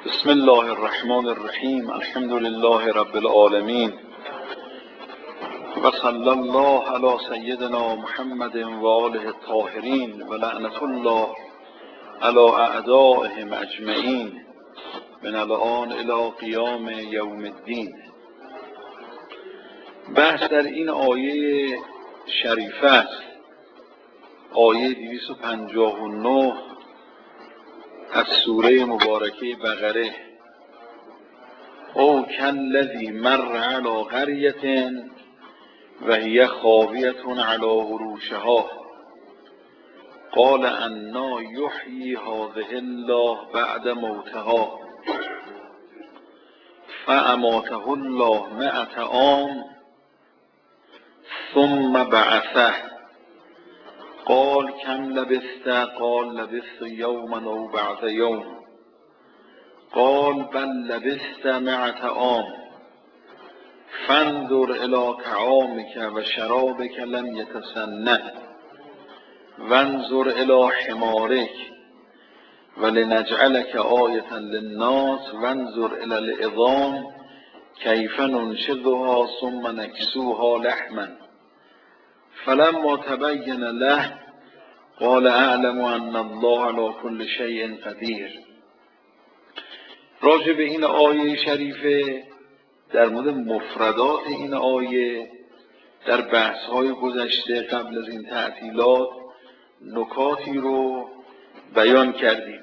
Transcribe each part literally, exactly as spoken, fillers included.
بسم الله الرحمن الرحیم. الحمد لله رب العالمین و صلی الله علی سیدنا محمد و آله الطاهرین و لعنت الله علی اعدائهم اجمعین من الآن الی قیام یوم الدین. بحث در این آیه شریفه است، آیه دویست و پنجاه و نه از سوره مبارکه بقره. او کالذی مر علی قریة و هی خاویة علی عروشها قال انا یحیی هذه الله بعد موتها فاماته الله مئة عام ثم بعثه قال کم لبثت؟ قال لبثت یوما او بعض یوم قال بل لبثت مئة عام فانظر الی طعامک و شرابک لم یتسنه وانظر الی حمارک ولنجعلک آیة للناس وانظر الی العظام کیف ننشزها ثم نکسوها لحما فلما تبین له قال اعلم ان الله علی کل شیء قدیر. راجع به این آیه شریفه، در مورد مفردات این آیه در بحث‌های گذشته قبل از این تعطیلات نکاتی رو بیان کردیم.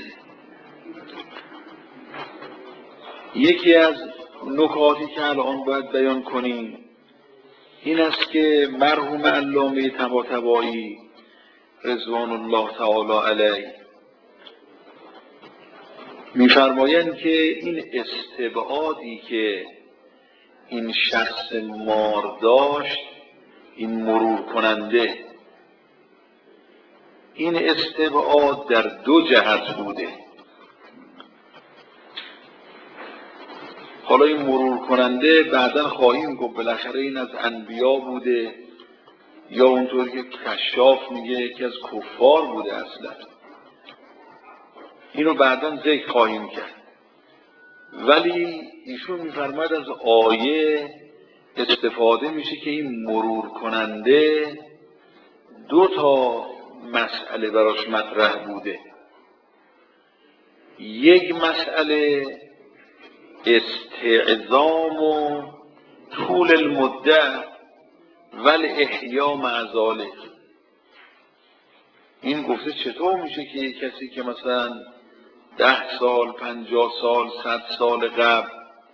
یکی از نکاتی که الان باید بیان کنیم این است که مرحوم علامه طباطبایی رضوان الله تعالی علیه می‌فرمایند که این استبعادی که این شخص مار داشت، این مرور کننده، این استبعاد در دو جهت بوده. حالا این مرور کننده بعداً خواهیم گفت بالاخره این از انبیا بوده یا اونطور که کشاف میگه یکی از کفار بوده. اصلا اینو بعداً ذکر خواهیم کرد. ولی ایشون میفرماید از آیه استفاده میشه که این مرور کننده دو تا مسئله براش مطرح بوده. یک مسئله استعظام و طول المده ولی احیا مع ذالک. این گفته چطور میشه که یک کسی که مثلا ده سال، پنجاه سال، صد سال قبل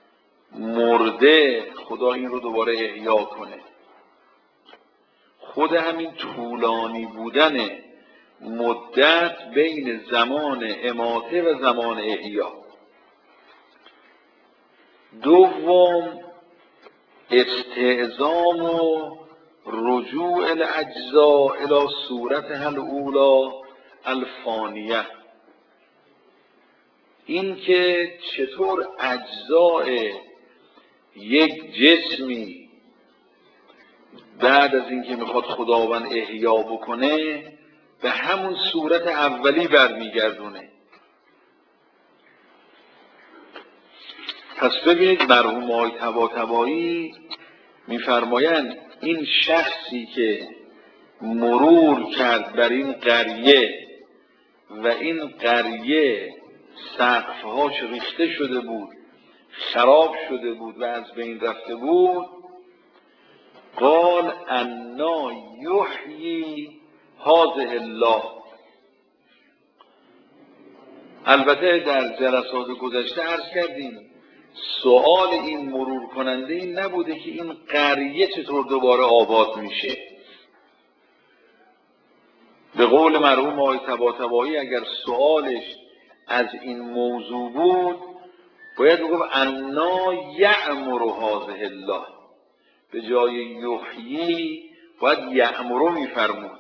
مرده خدا این رو دوباره احیا کنه؟ خود همین طولانی بودن مدت بین زمان اماته و زمان احیا. دوم استعظام و رجوع الاجزاء الى صورتها الاولی الفانیه. این که چطور اجزای یک جسمی بعد از اینکه میخواد خداوند احیا بکنه به همون صورت اولی برمیگردونه. پس ببینید مرحوم آقای طباطبایی میفرمایند این شخصی که مرور کرد بر این قریه و این قریه سقفهاش ریخته شده بود، خراب شده بود و از بین رفته بود، قال انا یحیی هذه الله. البته در جلسات گذشته عرض کردیم سؤال این مرور کننده این نبوده که این قریه چطور دوباره آباد میشه. به قول مرحوم آقای طباطبایی اگر سؤالش از این موضوع بود باید بگم انا یأمر هذه الله، به جای یحیی باید یأمر میفرمود.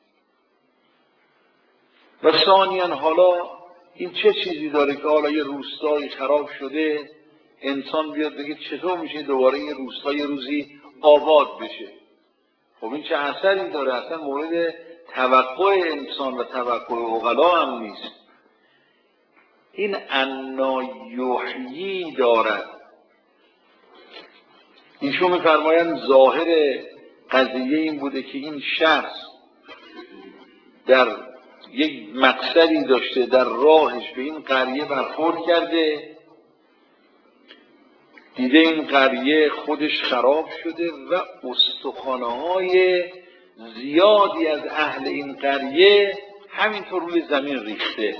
و ثانیاً حالا این چه چیزی داره که حالا یه روستایی خراب شده انسان بیاد بگه چطور میشه دوباره یه روستا یه روزی آباد بشه؟ خب این چه اثری داره؟ اصلا مورد توقع انسان و توقع عقلا هم نیست. این انا یحیی دارد. ایشون می‌فرمایند ظاهر قضیه این بوده که این شخص در یک مقصدی داشته، در راهش به این قریه برخورد کرده، دیده این قریه خودش خراب شده و استخوان‌های زیادی از اهل این قریه همینطور روی زمین ریخته.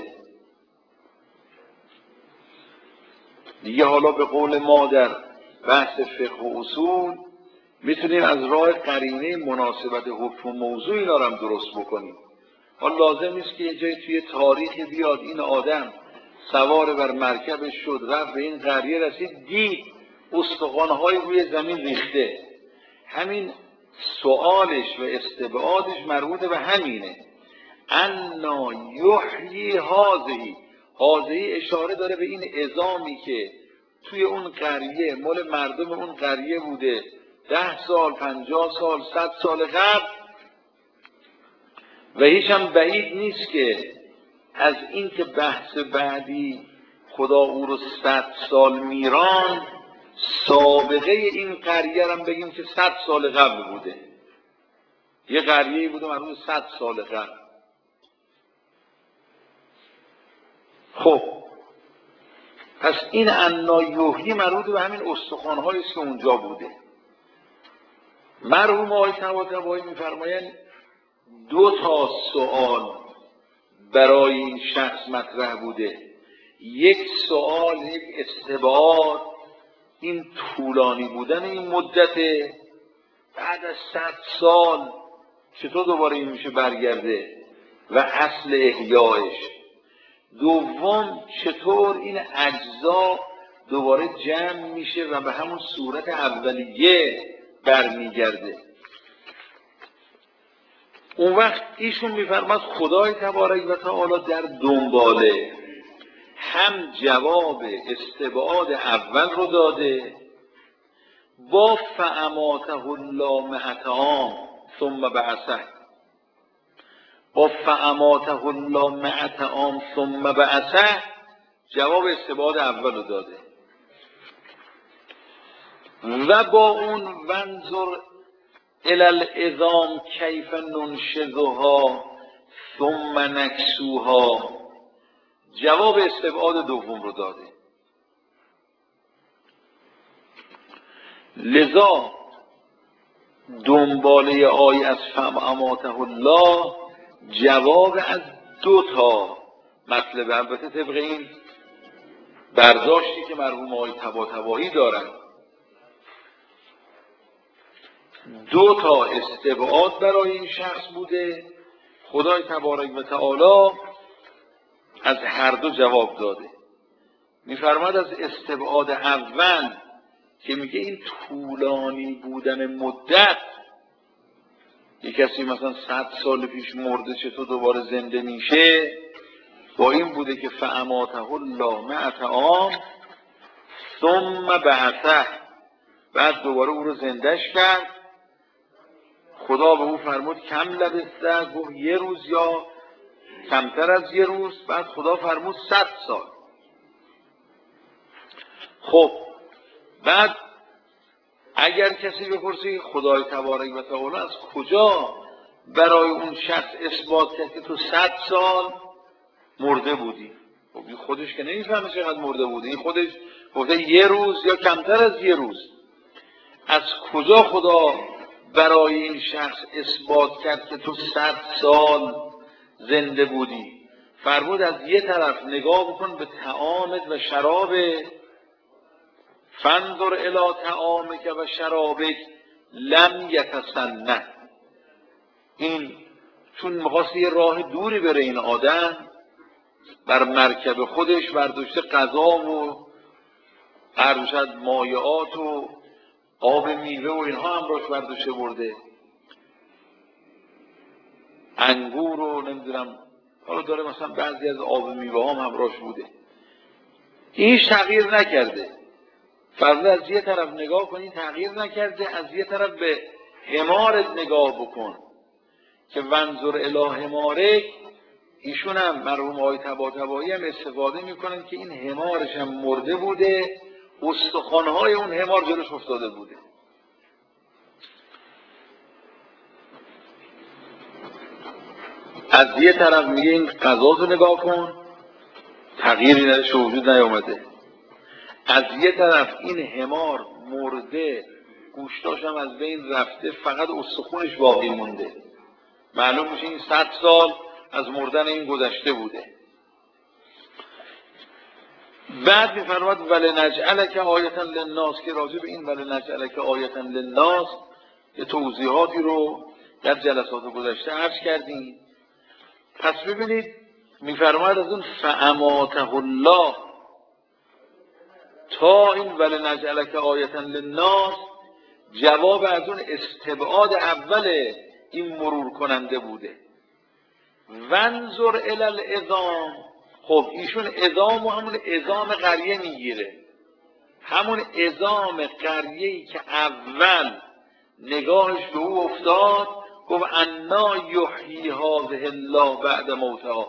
دیگه حالا به قول ما در بحث فقه و اصول میتونیم از راه قرینه مناسبت حکم و موضوع اینا رو هم درست بکنیم. حالا لازم نیست که یه جایی توی تاریخ بیاد این آدم سوار بر مرکبش شد، رفت به این قریه رسید، دید استخوان‌های روی زمین ریخته. همین سوالش و استبعادش مربوط به همینه. انا یحیی هذه. هذه اشاره داره به این عظامی که توی اون قریه مال مردم اون قریه بوده ده سال، پنجاه سال، صد سال قبل، و هیچ هم بعید نیست که از این که بحث بعدی خدا او رو صد سال میران، سابقه این قریه هم بگیم که صد سال قبل بوده. یه قریه بوده مربوط صد سال قبل. خب پس این انا یحیی مربوط به همین استخوان‌هایی است که اونجا بوده. مرحوم آقای طباطبایی می‌فرمایند دو تا سوال برای این شخص مطرح بوده. یک سوال، یک استبعاد، این طولانی بودن این مدت، بعد از صد سال چطور دوباره این میشه برگرده و اصل احیایش. دوم چطور این اجزا دوباره جمع میشه و به همون صورت اولیه برمیگرده. اون وقت ایشون میفرماد خدای تبارک و تعالی در دنباله هم جواب استبعاد اول رو داده با فاماته الله مئة عام ثم بعثه، با فاماته الله مئة عام ثم بعثه جواب استبعاد اول رو داده و با اون وانظر الی العظام کیف ننشزها ثم نکسوها جواب استبعاد دوم رو داده. لذا دنباله آیه از فاماته الله جواب از دو تا مطلب، البته طبق این برداشتی که مرحوم آقای طباطبایی دارن، دو تا استبعاد برای این شخص بوده. خدای تبارک و تعالی از هر دو جواب داده. میفرماد از استبعاد اول که میگه این طولانی بودن مدت، یک کسی مثلا صد سال پیش مرده چطور دوباره زنده میشه، با این بوده که فاماته الله مئة عام ثم بعثه، بعد دوباره او رو زندهش کرد. خدا به او فرمود کم لبثته، گفت یه روز یا کمتر از یه روز. بعد خدا فرمود صد سال. خب بعد اگر کسی بپرسه خدای تبارک و تعالی از کجا برای اون شخص اثبات کرد که تو صد سال مرده بودی؟ خب این خودش که نمیفهمه چقدر مرده بودی، این خودش گفته یه روز یا کمتر از یه روز. از کجا خدا برای این شخص اثبات کرد که تو صد سال زنده بودی؟ فرمود از یه طرف نگاه بکن به طعامت و شرابت، فانظر الی طعامک و شرابک لم یتسنه. این چون می‌خواست یه راه دوری بره این آدم، بر مرکب خودش برداشته غذا و ارشد مایعات و آب میوه و اینها هم روش برداشته برده، انگور و نمیدونم حالا داره مثلا بعضی از آب میوه هم همراهش بوده. هیچ تغییر نکرده. فرض از یه طرف نگاه کنی تغییر نکرده، از یه طرف به حمارت نگاه بکن که وانظر الی حمارک، ایشون هم مرحوم آقای طباطبایی هم استفاده میکنن که این حمارش هم مرده بوده، استخوان‌های اون حمار جلوش افتاده بوده. از یه طرف میگه این قضا رو نگاه کن، تغییری نداشت، وجود نیامده. از یه طرف این حمار مرده، گوشتاش هم از بین رفته، فقط استخونش باقی مونده. معلوم میشه این صد سال از مردن این گذشته بوده. بعد میفرماد ولنجعلک آیة للناس، که راجع به این ولنجعلک آیة للناس یه توضیحاتی رو در جلسات گذشته عرض کردیم. پس ببینید میفرماد از اون فاماته الله تا این ولنجعلک آیة للناس جواب از اون استبعاد اول این مرور کننده بوده. وانظر الی العظام، خب ایشون عظام و همون عظام قریه میگیره، همون عظام قریه‌ای که اول نگاهش به او افتاد گفت انا یحیی هذه الله بعد موتها.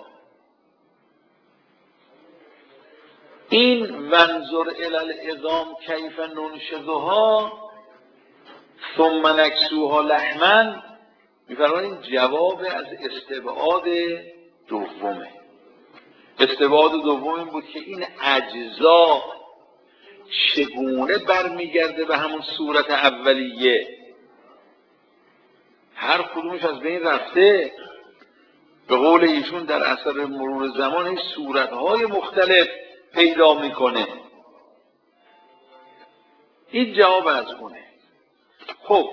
این وانظر الی العظام کیف ننشزها ثم نکسوها لحما، میفرماید این جواب از استبعاد دومه. استبعاد دوم این بود که این اجزا چگونه برمیگرده به همون صورت اولیه، هر کدومش از بین رفته. به قول ایشون در اثر مرور زمان این صورتهای مختلف پیدا میکنه. این جواب از اونه. خب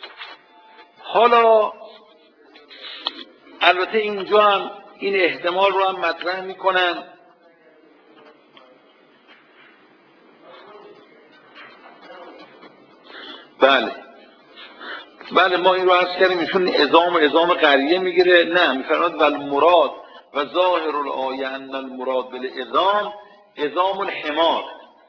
حالا البته اینجا هم این احتمال رو هم مطرح میکنن بله بله ما این رو عرض کردیم ایشون عظام عظام قریه میگیره. نه، میفرماد والمراد و ظاهر الآیه ان المراد بالعظام عظام الحمار،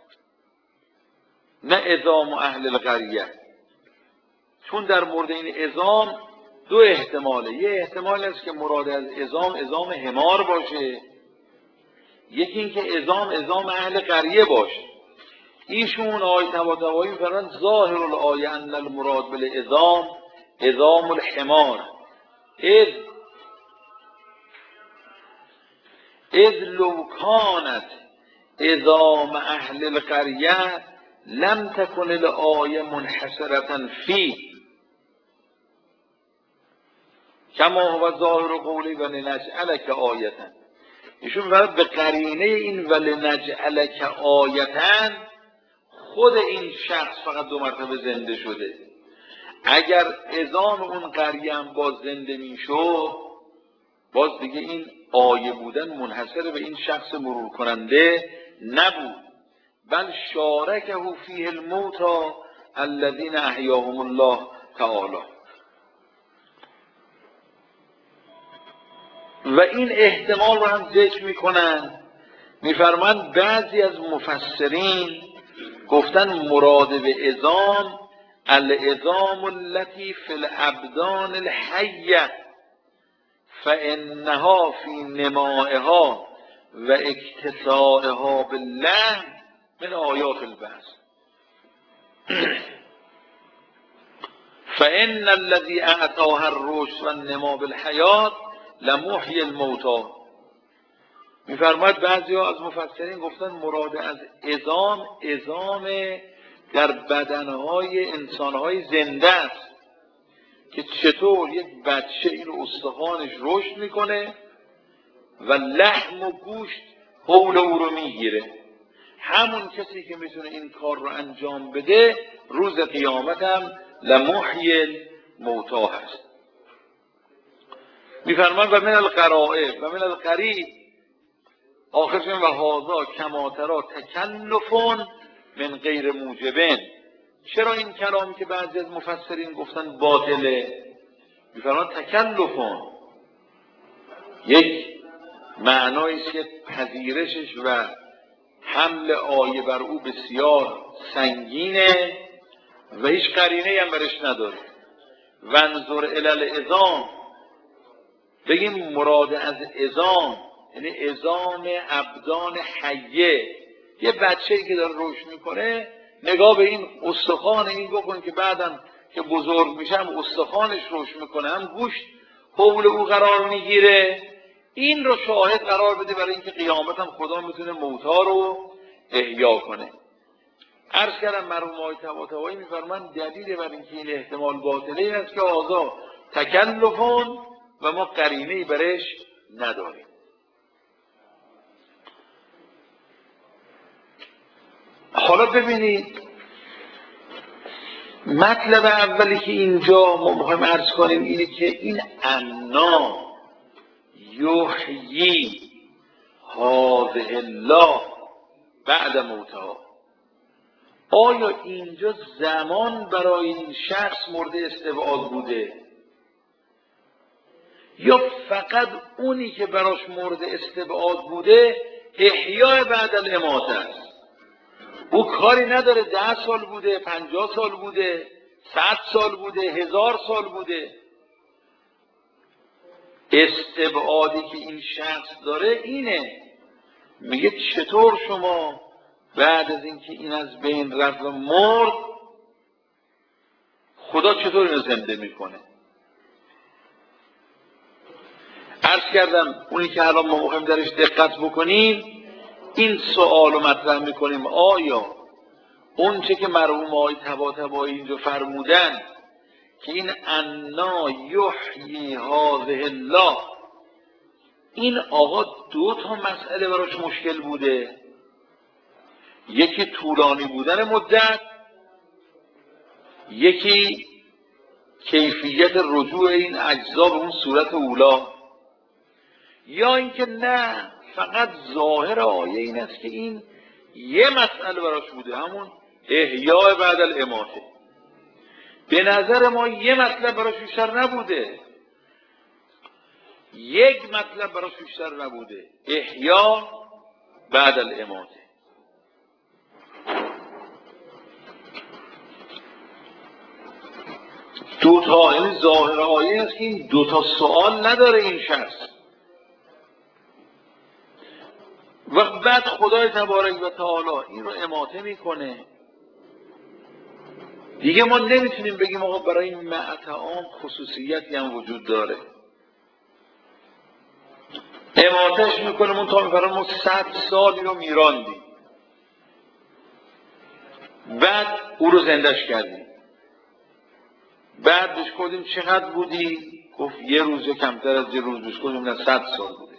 نه عظام اهل القریه. چون در مورد این عظام دو احتماله. یه احتمال است که مراد از عظام عظام حمار باشه، یکی این که عظام عظام اهل قریه باشه. ایشون آقای طباطبایی می‌فرمایند ظاهر الآیه ان المراد بالعظام عظام الحمار اذ اذ لو کانت عظام اهل القریه لم تکن الآیه منحصرة فی کما هو ظاهر قولی ولنجعلک آیة. ایشون می‌فرماید به قرینه این ولنجعلک آیة خود این شخص فقط دو مرتبه زنده شده. اگر عظام اون قریه هم باز زنده میشد، باز دیگه این آیه بودن منحصر به این شخص مرور کننده نبود، بل شارکه فیه الموتی الذین احیاهم الله تعالی. و این احتمال رو هم ذکر میکنن. میفرمایند بعضی از مفسرین گفتن مراد به عظام العظام التي فی الابدان الحیه فانها فی نمائها و اکتسائها باللحم من آیات البعث فان الذی اعطاها الرشد و النما بالحیات لمحیی الموتی. میفرماید بعضی ها از مفسرین گفتن مراد از عظام عظام در بدنهای انسانهای زنده است که چطور یک بچه این استخوانش رشد میکنه و لحم و گوشت حول او رو میگیره. همون کسی که میتونه این کار رو انجام بده روز قیامت هم لمحیی الموتی هست. میفرماید و من القرائب و من القریب آخرشون و هذا کما تری تکلف من غیر موجبن. چرا این کلامی که بعضی از مفسرین گفتن باطله؟ میفرماید تکلف یک معنایی است که پذیرشش و حمل آیه بر او بسیار سنگینه و هیچ قرینه‌ای هم برش نداره. وانظر الی العظام بگیم مراد از عظام یعنی عظام ابدان حیه. یه بچه‌ای که داره رشد میکنه نگاه به این استخوان این بکن که بعدم که بزرگ میشه هم استخوانش رشد میکنه هم گوشت حول او قرار میگیره. این رو شاهد قرار بده برای اینکه قیامت هم خدا میتونه موتا رو احیا کنه. عرض کردم مرحوم آقای طباطبایی میفرمایند دلیل بر اینکه این احتمال باطله این است که آزا تکلفون و ما قرینه‌ای برش نداریم. حالا ببینید مطلب اولی که اینجا ما میخوایم عرض کنیم اینه که این انا یحیی هذه الله بعد موتها، آیا اینجا زمان برای این شخص مورد استبعاد بوده یا فقط اونی که براش مورد استبعاد بوده احیاء بعد الاماته است؟ او کاری نداره ده سال بوده، پنجاه سال بوده، صد سال بوده، هزار سال بوده. استبعادی که این شخص داره اینه، میگه چطور شما بعد از اینکه این از بین رفت و مرد خدا چطور اینو زنده میکنه؟ عرض کردم اونی که الان ما مهم درش دقت بکنیم این سوال رو مطرح میکنیم آیا اون چه که مرحوم آقای طباطبایی اینجا فرمودن که این انا یحیی هذه الله، این آقا دو تا مسئله براش مشکل بوده، یکی طولانی بودن مدت، یکی کیفیت رجوع این اجزا به اون صورت اولا، یا اینکه نه فقط ظاهر آیه این است که این یه مسئله براش بوده همون احیاء بعد الاماته. به نظر ما یه مطلب براش بیشتر نبوده، یک مطلب براش بیشتر نبوده، احیاء بعد الاماته. دو تا یعنی ظاهر آیه است که این دو تا سوال نداره این شخص. و بعد خدای تبارک و تعالی این رو اماته میکنه. دیگه ما نمیتونیم بگیم آقا برای این معطعام خصوصیتی هم وجود داره. اماتهش میکنه من تا میفرم ما صد سالی رو میراندیم بعد او رو زندش کردیم، بعد بهش کردیم چقدر بودی؟ گفت یه روز کمتر از یه روز. بهش کردیم نه صد سال بوده.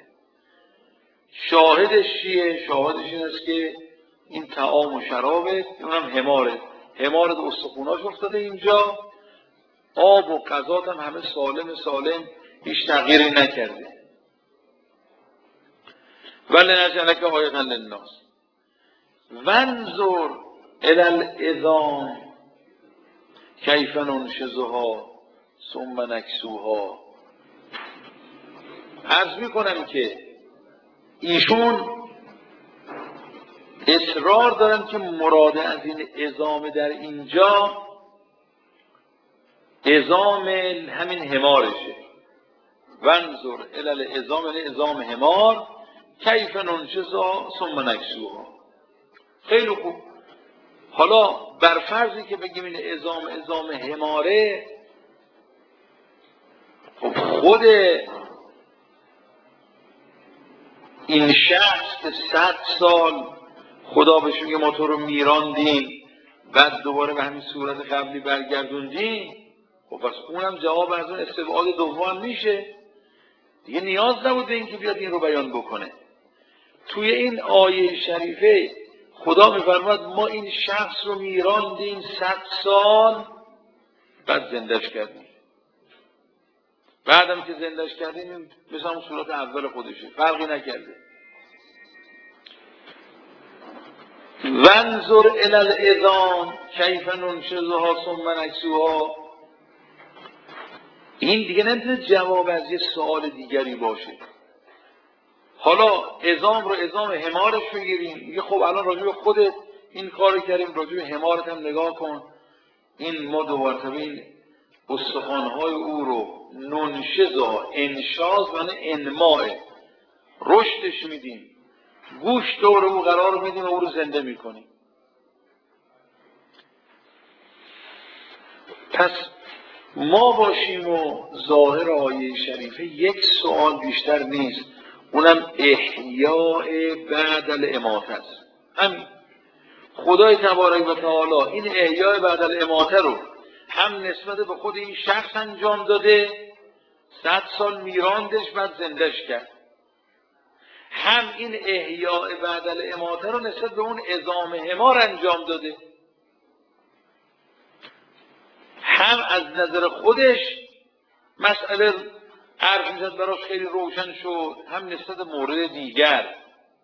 شاهدش چیه؟ شاهدش این است که این طعام و شرابه، اونم حماره، حمارت استخوناش افتاده اینجا، آب و غذات هم همه سالم سالم هیچ تغییری نکرده. ولی نجعلک آیة للناس وانظر الی العظام کیف ننشزها ثم نکسوها. عرض میکنم که ایشون اصرار دارن که مراد از این عظام در اینجا عظام همین حمارشه. وانظر الی العظام یعنی عظام حمار کیف ننشزها ثم نکسوها. خیلی خوب. حالا بر فرضی که بگیم این عظام عظام حماره، خب خود این شخص که صد سال خدا بهش میگه ما تو رو میراندیم بعد دوباره به همین صورت قبلی برگردوندیم، خب پس اونم جواب از اون استبعاد دوم میشه دیگه. نیاز نبود به اینکه بیاد این رو بیان بکنه. توی این آیه شریفه خدا میفرماد ما این شخص رو میراندیم صد سال بعد زندش کردیم، بعدم که زندش کردیم مثل همون صورت اول خودشه، فرقی نکرده. وانظر الی العظام کیف ننشزها ثم نکسوها، این دیگه نمیتونه جواب از یه سوال دیگری باشه. حالا عظام رو عظام حمارش بگیریم، میگه خب الان راجع به خودت این کارو کردیم، راجع به حمارت هم نگاه کن. این ما دو مرتبه این استخوان‌های او رو ننشزا، انشاز من انماء، رشدش میدیم، گوش دور او قرار میدیم و او رو زنده میکنیم. پس ما باشیم و ظاهر آیه شریفه یک سوال بیشتر نیست، اونم احیاء بعد الاماته است. همین خدای تبارک و تعالی این احیاء بعد الاماته رو هم نسبت به خود این شخص انجام داده، صد سال میراندش بعد زندش کرد، هم این احیاء بعد الاماته رو نسبت به اون عظام حمار انجام داده، هم از نظر خودش مسئله حرف میزد براش خیلی روشن شد، هم نسبت مورد دیگر.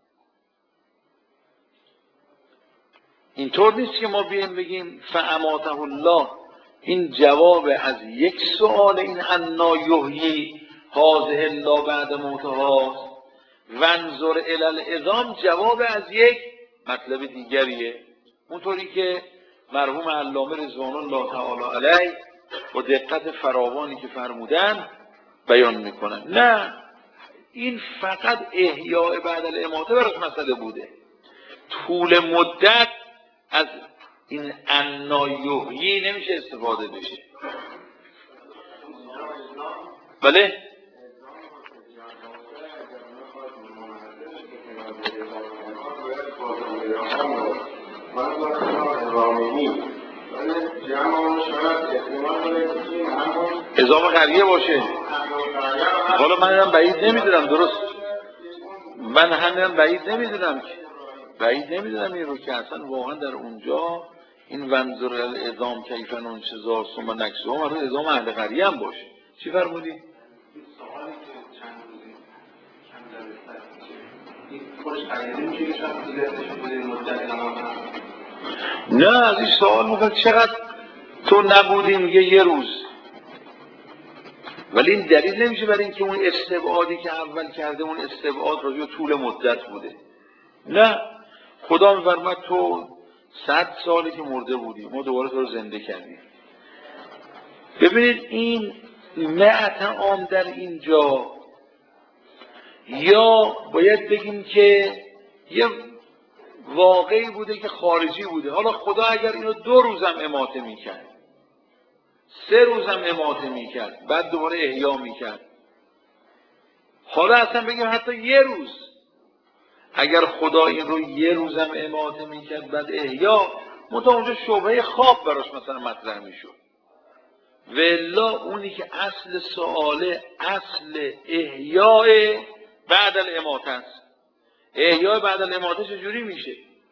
اینطور نیست که ما بیم بگیم فاماته الله این جواب از یک سوال، این انا یحیی هذه الله بعد موتها، وانظر الی العظام جواب از یک مطلب دیگریه. اونطوری که مرحوم علامه رضوان الله تعالی علیه با دقت فراوانی که فرمودن بیان میکنن. نه، این فقط احیاء بعد الاماته براش مسئله بوده. طول مدت از این انا یحیی نمیشه استفاده بشه. بله؟ اعزام قریه باشه. حالا من هم بعید نمیدونم، درست من هم بعید نمیدونم که بعید نمیدونم این رو که اصلا واقعا در اونجا این وانظر العظام کیف ننشزها ثم نکسوها مربوط اعزام اهل قریه هم باشه. چی فرمودی؟ نه، از این سوال میکنه چقدر تو نبودی، میگه یه روز، ولی این دلیل نمیشه برای اینکه اون استبعادی که اول کرده اون استبعاد راجع به طول مدت بوده. نه، خدا میفرماد تو صد سالی که مرده بودی ما دوباره تو رو زنده کردیم. ببینید این مئت عام در اینجا، یا باید بگیم که یه واقعی بوده که خارجی بوده. حالا خدا اگر اینو دو روزم اماته میکرد، سه روزم اماته میکرد، بعد دوباره احیا میکرد، حالا اصلا بگیم حتی یه روز، اگر خدا این رو یه روزم اماته میکرد بعد احیا، منتها اونجا شبهه خواب براش مثلا مطرح میشد. والا اونی که اصل سواله اصل احیاء بعد الاماته است. احیاء بعد الاماته چجوری میشه؟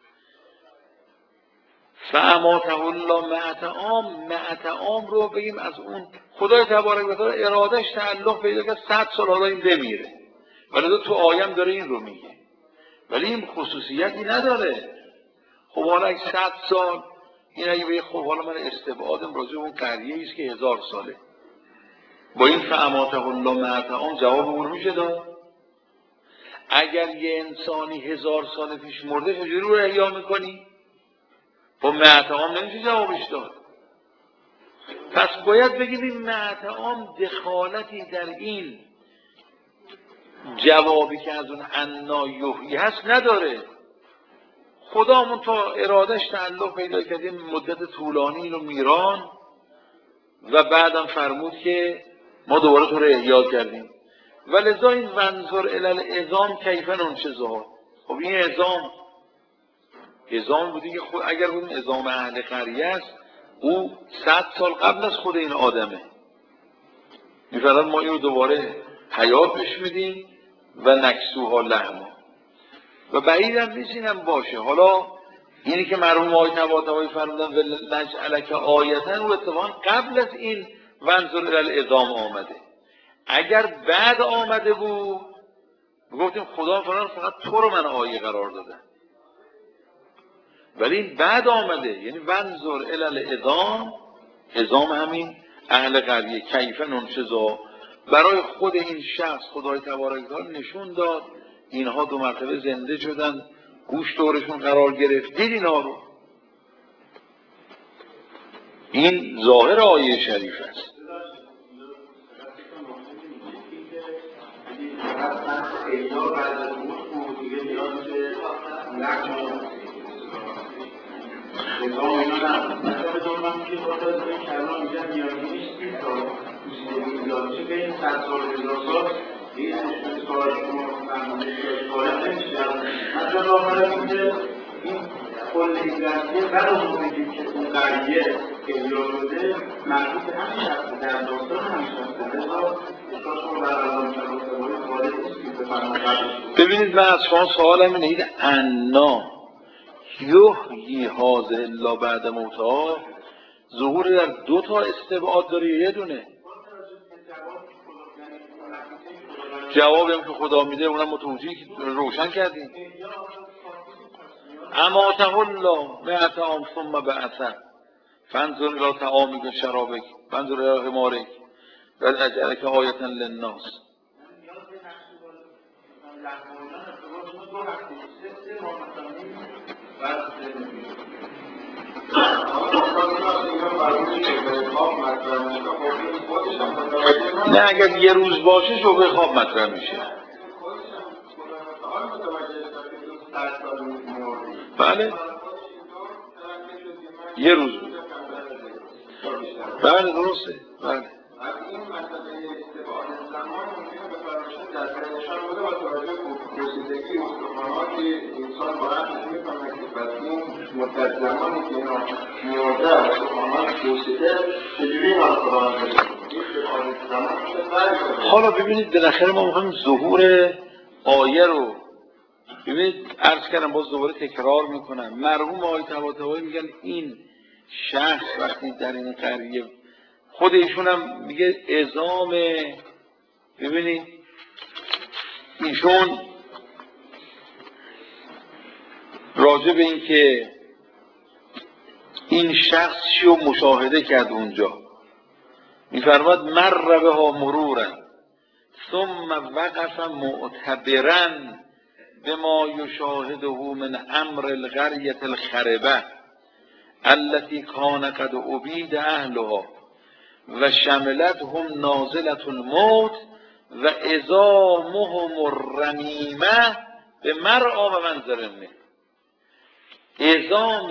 فاماته الله مئت عام، مئت عام رو بگیم از اون خدای تبارک و تعالی ارادش تعلق پیدا کرد صد سال حالا این بمیره، ولی تو آیم داره این رو میگه، ولی این خصوصیتی نداره. خب حالا اگه صد سال این اگه بگه خب حالا من استبعادم راجع به اون قریه ایست که هزار ساله، با این فاماته الله مئت عام جواب اون میشه داد؟ اگر یه انسانی هزار سال پیش مرده چجوری رو احیا میکنی؟ با مئت عام نمیشه جوابش داد. پس باید بگیم این مئت عام دخالتی در این جوابی که از اون انا یحیی هست نداره. خدامون تا ارادش تعلق پیدا کردیم مدت طولانی اینو میران و بعدم فرمود که ما دوباره تو رو احیا کردیم. ولذا این وانظر الی العظام کیف ننشزها، خب این عظام عظام بودی که خود اگر بود این عظام اهل قریه است، او صد سال قبل از خود این آدمه، میفرد ما اینو دوباره حیات بهش میدیم و نکسوها لحما. و بعید هم نیست اینم باشه. حالا اینی که مرحوم آقای طباطبایی فرمودن ولنجعلک آیةً، او اتفاقا قبل از این وانظر الی العظام آمده. اگر بعد آمده بود گفتیم خدا فرمان فقط تو رو من آیه قرار دادم، ولی این بعد آمده، یعنی وانظر الی العظام، عظام همین اهل قریه کیف ننشزها، برای خود این شخص خدای تبارک و تعالی نشون داد اینها دو مرتبه زنده شدن، گوش دورشون قرار گرفت، دید اینا رو. این ظاهر آیه شریف است. نظام اینا ندارم. مثلا به دور من که خاطر از این کلام میگن میانگینش سی سال پوسیدگی ایجاد میشه، بین صد سال و هزار سال این اشتباه سوال شما فرمانده سوال نمیشه. مثلا آخر اینکه این کل این قضیه بعد از اون میگیم که اون قضیه احیا شده مربوط به همین شخصه، در داستان همین شخصه. لذا اشتباه شما در علام شخصه وارد نیست که بفرمان قبلش. ببینید من از شما سوالم اینه، این انا یحیی هذه الا بعد موتها ظهور در دو تا استبعاد داره یا یه دونه؟ جوابی هم که خدا میده اونم متوجه روشن کردیم. اماته الله مئة عام ثم بعثه فانظر الی طعامک و شرابک فانظر الی حمارک ولنجعلک آیة للناس. نه اگر یه روز باشه شبه خواب مطرح میشه. بله یه روز بود. بله درسته. بله این مسئله استبعاد زمان ممکنه به فرمایشات در فرمایشات بوده با توجه به پوسیدگی استخوانات انسان باید می‌فهمه که پس این مدت زمانی که اینا می‌مرده استخوانات پوسیده چجوری اینا رو خدا انجام بده؟ این استبعاد زمان میشه فرق. حالا ببینید بالاخره ما می‌خوایم ظهور آیه رو ببینید، عرض کردم باز دوباره تکرار میکنم. مرحوم آقای طباطبایی میگن این شخص وقتی در این قریه خود ایشون هم میگه عظام، ببینید ایشون راجع به این که این شخص چی رو مشاهده کرد اونجا میفرماد مر بها مرورا ثم وقف معتبرا بما یشاهده من امر القریة الخربه التي کان قد ابید اهلها و شملتهم نازلة الموت و عظامهم الرمیمه به مرعا و منظر منه. عظام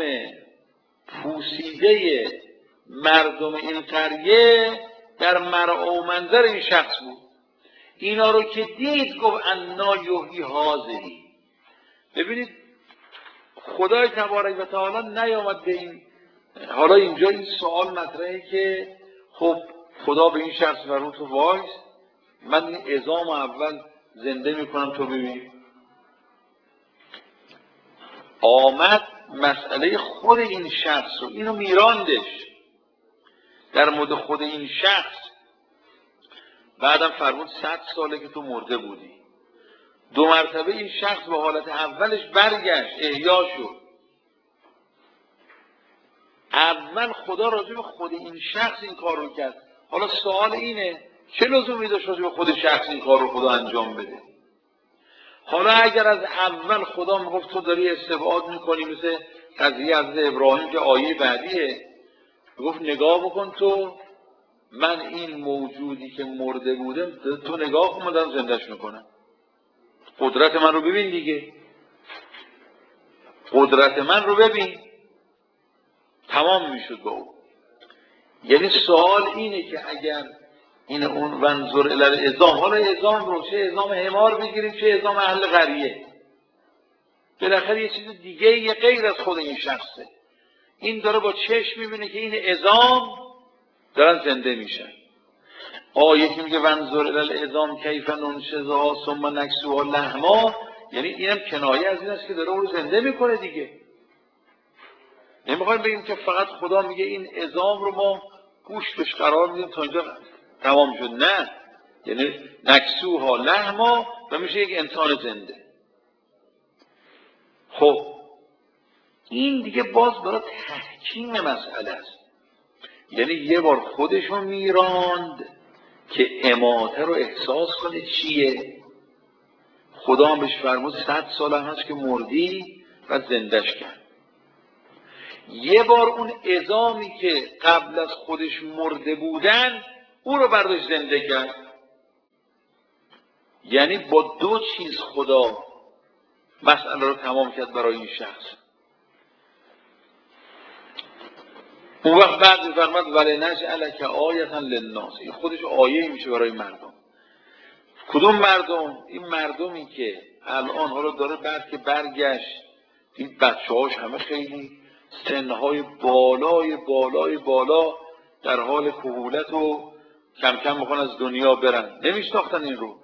پوسیده مردم این قریه در مرعا و منظر این شخص بود. اینا رو که دید گفت انا یحیی هذه. ببینید خدای تبارک و تعالی نیامد به این. حالا اینجا این سوال مطرحه که خب خدا به این شخص فرمود تو وایس من این عظام اول زنده میکنم تو ببین. آمد مسئله خود این شخص رو اینو میراندش در مورد خود این شخص. بعدم فرمود صد ساله که تو مرده بودی. دو مرتبه این شخص به حالت اولش برگشت، احیا شد. اول خدا راجع به خود این شخص این کار رو کرد. حالا سوال اینه چه لزومی داشت راجع به خود شخص این کار رو خدا انجام بده؟ حالا اگر از اول خدا میگفت تو داری استبعاد میکنی، مثل قضیه از ابراهیم که آیه بعدیه، میگفت نگاه بکن تو من این موجودی که مرده بوده تو نگاه کن من دارم زندهش میکنم، قدرت من رو ببین دیگه، قدرت من رو ببین. تمام میشد با او. یعنی سوال اینه که اگر این اون ونظر الی العظام، حالا عظام رو چه عظام حمار بگیریم چه عظام اهل قریه، بالاخره یه چیز دیگه یه غیر از خود این شخصه. این داره با چشم میبینه که این عظام دارن زنده میشن. آیه که میگه ونظر الی العظام کیف ننشزها ثم نکسوها لحما، یعنی اینم کنایه از این است که داره اون رو زنده میکنه دیگه. نمیخوایم بگیم که فقط خدا میگه این عظام رو ما گوشتش قرار میدیم تا اینجا تمام شد، نه، یعنی نکسوها لحما و میشه یک انسان زنده. خب این دیگه باز برای تحکیم مسئله است. یعنی یه بار خودشو میراند که اماته رو احساس کنه چیه. خدا هم بهش فرمود صد سال هم هست که مردی و زندش کرد. یه بار اون عظامی که قبل از خودش مرده بودن او رو برداشت زنده کرد. یعنی با دو چیز خدا مسئله رو تمام کرد برای این شخص. اون وقت بعد میفرماد ولی نجعلک آیتا للناس، این خودش آیه میشه برای مردم. کدوم مردم؟ این مردمی که الان حالا داره بعد که برگشت این بچه هاش همه خیلی سنهای بالای بالای بالا در حال کهولت و کم کم میخوان از دنیا برن، نمیشناختن این رو.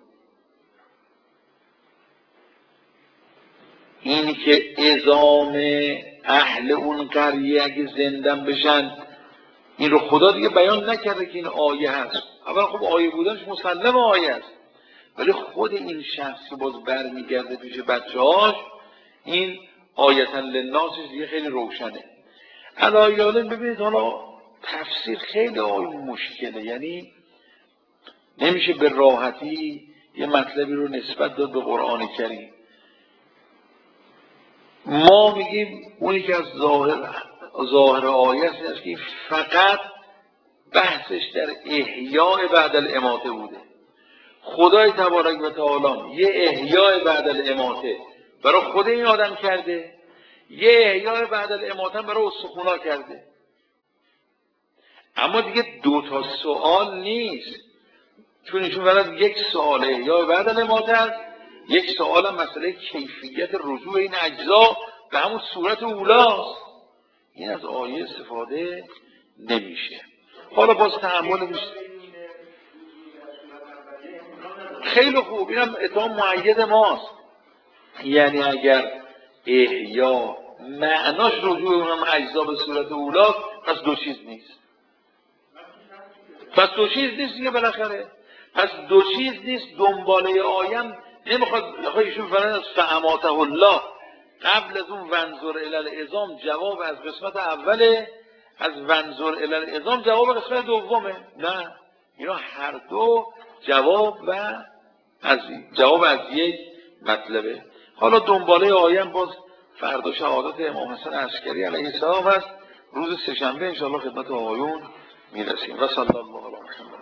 اینی که عظام اهل اون قریه اگه زندن بشن، این رو خدا دیگه بیان نکرده که این آیه هست. اول خب آیه بودنش مسلم آیه هست، ولی خود این شخص که باز برمیگرده پیش بچه هاش، این آیتا للناسش دیگه خیلی روشنه. علایاله ببینید حالا تفسیر خیلی آیه مشکله، یعنی نمیشه به راحتی یه مطلبی رو نسبت داد به قرآن کریم. ما میگیم اونی که از ظاهر ظاهر آیه است که فقط بحثش در احیاء بعد الاماته بوده. خدای تبارک و تعالی یه احیاء بعد الاماته برای خود این آدم کرده، یه احیاء بعد الاماته برای استخونا کرده. اما دیگه دو تا سوال نیست، چون ایشون برای یک سوال احیاء بعد الاماته است، یک سوال هم مسئله کیفیت رجوع این اجزا به همون صورت اولاست. این از آیه استفاده نمیشه. حالا باز تحمل میشه. خیلی خوب، اینم اتهام معید ماست. یعنی اگر احیا معناش رجوع اونم اجزا به صورت اولاست، پس دو چیز نیست. پس دو چیز نیست دیگه بالاخره. پس دو چیز نیست. دنباله آیم نمیخواد ایشون فرن از فهماته الله قبل از اون ونظر الی العظام جواب از قسمت اوله، از ونظر الی العظام جواب قسمت دومه. نه، اینا هر دو جواب و از جواب از یک مطلبه. حالا دنباله آیم باز فردا شهادت امام حسن عسکری علیه السلام است. روز سه‌شنبه ان شاء الله خدمت آقایون میرسیم. و صلی الله علیه و سلم.